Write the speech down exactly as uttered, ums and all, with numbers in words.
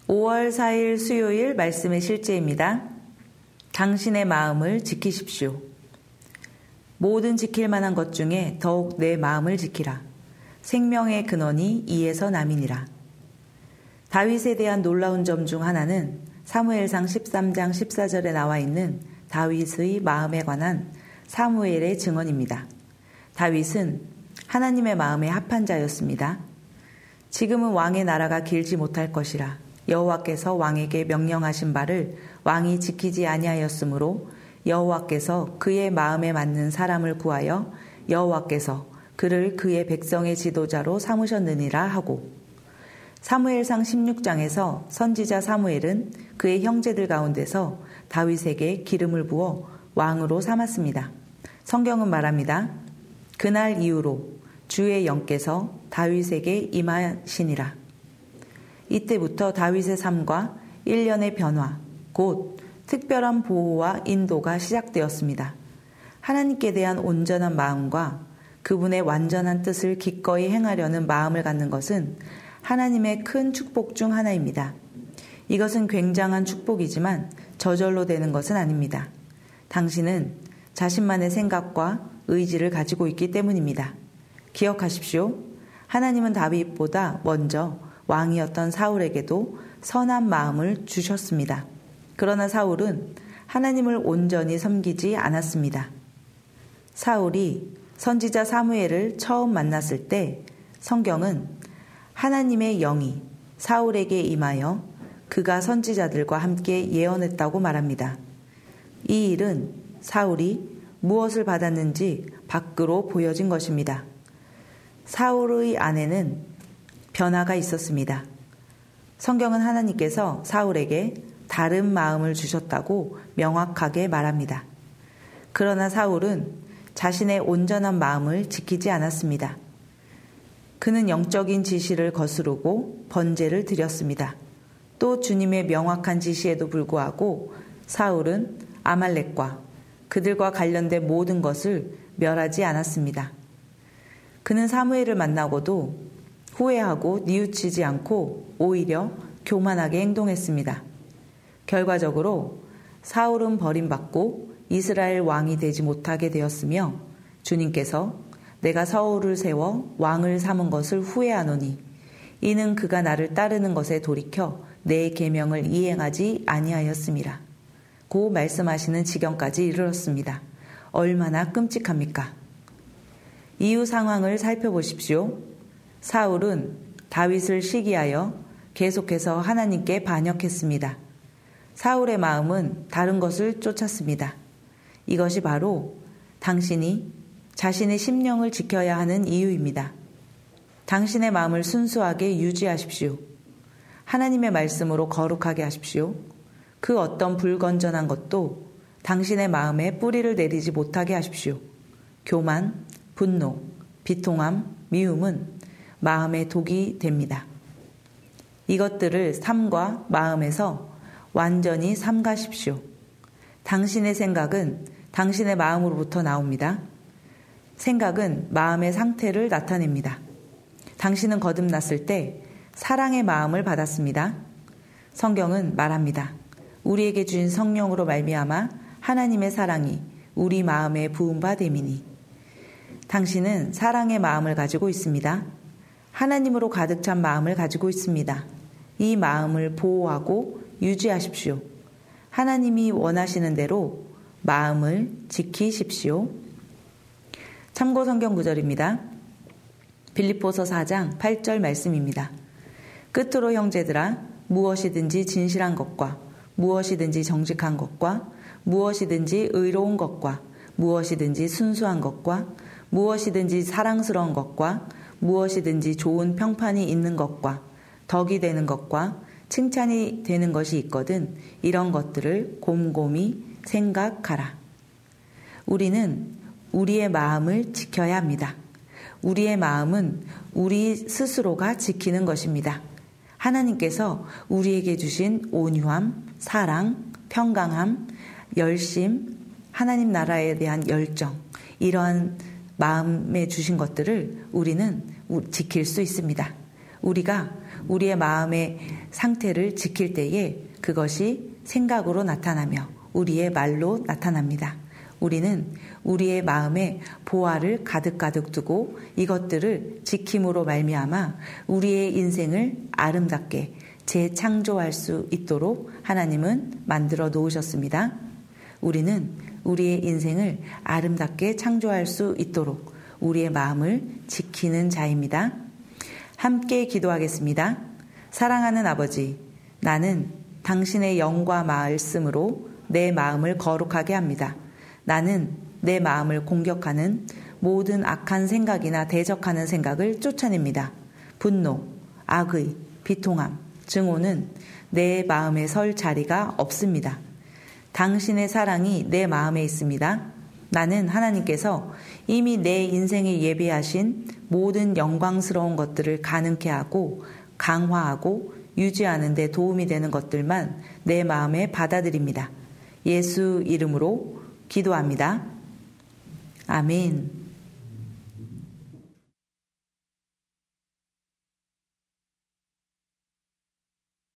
오월 사일 수요일 말씀의 실제입니다. 당신의 마음을 지키십시오. 모든 지킬 만한 것 중에 더욱 내 마음을 지키라. 생명의 근원이 이에서 남이니라. 다윗에 대한 놀라운 점 중 하나는 사무엘상 십삼 장 십사 절에 나와 있는 다윗의 마음에 관한 사무엘의 증언입니다. 다윗은 하나님의 마음에 합한 자였습니다. 지금은 왕의 나라가 길지 못할 것이라 여호와께서 왕에게 명령하신 바를 왕이 지키지 아니하였으므로 여호와께서 그의 마음에 맞는 사람을 구하여 여호와께서 그를 그의 백성의 지도자로 삼으셨느니라 하고, 사무엘상 십육 장에서 선지자 사무엘은 그의 형제들 가운데서 다윗에게 기름을 부어 왕으로 삼았습니다. 성경은 말합니다. 그날 이후로 주의 영께서 다윗에게 임하시니라. 이때부터 다윗의 삶과 일련의 변화, 곧 특별한 보호와 인도가 시작되었습니다. 하나님께 대한 온전한 마음과 그분의 완전한 뜻을 기꺼이 행하려는 마음을 갖는 것은 하나님의 큰 축복 중 하나입니다. 이것은 굉장한 축복이지만 저절로 되는 것은 아닙니다. 당신은 자신만의 생각과 의지를 가지고 있기 때문입니다. 기억하십시오. 하나님은 다윗보다 먼저 왕이었던 사울에게도 선한 마음을 주셨습니다. 그러나 사울은 하나님을 온전히 섬기지 않았습니다. 사울이 선지자 사무엘을 처음 만났을 때 성경은 하나님의 영이 사울에게 임하여 그가 선지자들과 함께 예언했다고 말합니다. 이 일은 사울이 무엇을 받았는지 밖으로 보여진 것입니다. 사울의 안에는 변화가 있었습니다. 성경은 하나님께서 사울에게 다른 마음을 주셨다고 명확하게 말합니다. 그러나 사울은 자신의 온전한 마음을 지키지 않았습니다. 그는 영적인 지시를 거스르고 번제를 드렸습니다. 또 주님의 명확한 지시에도 불구하고 사울은 아말렉과 그들과 관련된 모든 것을 멸하지 않았습니다. 그는 사무엘을 만나고도 후회하고 뉘우치지 않고 오히려 교만하게 행동했습니다. 결과적으로 사울은 버림받고 이스라엘 왕이 되지 못하게 되었으며 주님께서 내가 사울을 세워 왕을 삼은 것을 후회하노니 이는 그가 나를 따르는 것에 돌이켜 내 계명을 이행하지 아니하였음이라 고 말씀하시는 지경까지 이르렀습니다. 얼마나 끔찍합니까? 이후 상황을 살펴보십시오. 사울은 다윗을 시기하여 계속해서 하나님께 반역했습니다. 사울의 마음은 다른 것을 쫓았습니다. 이것이 바로 당신이 자신의 심령을 지켜야 하는 이유입니다. 당신의 마음을 순수하게 유지하십시오. 하나님의 말씀으로 거룩하게 하십시오. 그 어떤 불건전한 것도 당신의 마음에 뿌리를 내리지 못하게 하십시오. 교만, 분노, 비통함, 미움은 마음의 독이 됩니다. 이것들을 삶과 마음에서 완전히 삼가십시오. 당신의 생각은 당신의 마음으로부터 나옵니다. 생각은 마음의 상태를 나타냅니다. 당신은 거듭났을 때 사랑의 마음을 받았습니다. 성경은 말합니다. 우리에게 주신 성령으로 말미암아 하나님의 사랑이 우리 마음에 부은 바 됨이니. 당신은 사랑의 마음을 가지고 있습니다. 하나님으로 가득 찬 마음을 가지고 있습니다. 이 마음을 보호하고 유지하십시오. 하나님이 원하시는 대로 마음을 지키십시오. 참고 성경 구절입니다. 빌립보서 사 장 팔 절 말씀입니다. 끝으로 형제들아 무엇이든지 진실한 것과 무엇이든지 정직한 것과 무엇이든지 의로운 것과 무엇이든지 순수한 것과 무엇이든지 사랑스러운 것과 무엇이든지 좋은 평판이 있는 것과 덕이 되는 것과 칭찬이 되는 것이 있거든 이런 것들을 곰곰이 생각하라. 우리는 우리의 마음을 지켜야 합니다. 우리의 마음은 우리 스스로가 지키는 것입니다. 하나님께서 우리에게 주신 온유함, 사랑, 평강함, 열심, 하나님 나라에 대한 열정, 이러한 마음에 주신 것들을 우리는 지킬 수 있습니다. 우리가 우리의 마음의 상태를 지킬 때에 그것이 생각으로 나타나며 우리의 말로 나타납니다. 우리는 우리의 마음에 보화를 가득가득 두고 이것들을 지킴으로 말미암아 우리의 인생을 아름답게 재창조할 수 있도록 하나님은 만들어 놓으셨습니다. 우리는 우리의 인생을 아름답게 창조할 수 있도록 우리의 마음을 지키는 자입니다. 함께 기도하겠습니다. 사랑하는 아버지, 나는 당신의 영과 말씀으로 내 마음을 거룩하게 합니다. 나는 내 마음을 공격하는 모든 악한 생각이나 대적하는 생각을 쫓아냅니다. 분노, 악의, 비통함, 증오는 내 마음에 설 자리가 없습니다. 당신의 사랑이 내 마음에 있습니다. 나는 하나님께서 이미 내 인생에 예비하신 모든 영광스러운 것들을 가능케 하고 강화하고 유지하는 데 도움이 되는 것들만 내 마음에 받아들입니다. 예수 이름으로 기도합니다. 아멘.